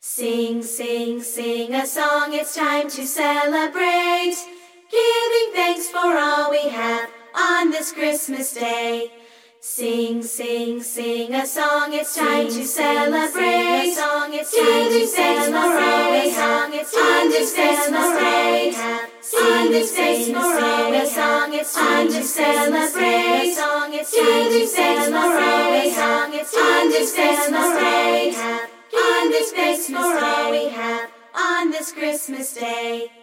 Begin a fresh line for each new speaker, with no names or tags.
Sing, sing, sing a song, it's time to celebrate, giving thanks for all we have on this Christmas day. Sing, sing, sing a song, it's time to celebrate, giving thanks for all we have on this Christmas day. On this Christmas day, a song, it's time to celebrate, giving thanks for all we have on this Christmas day. On this Christmas day, we have on this Christmas day.